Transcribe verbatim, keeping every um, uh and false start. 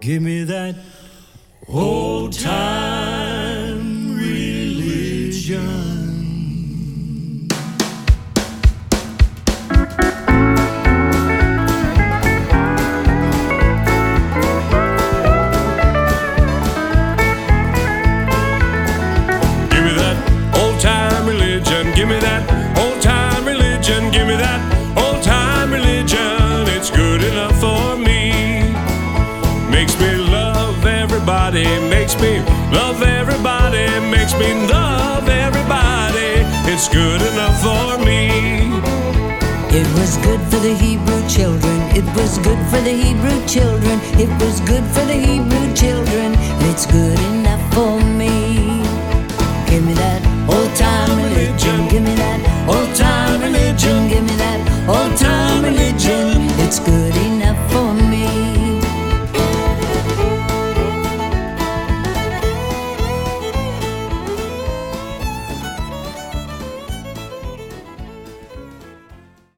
Give me that old time religion. Give me that old time religion. Give me that old time religion. Give me that old time religion. It's good enough for me. Makes me love everybody. Makes me love everybody. Makes me love everybody. It's good enough for me. It was good for the Hebrew children. It was good for the Hebrew children. It was good for the Hebrew children. It's good enough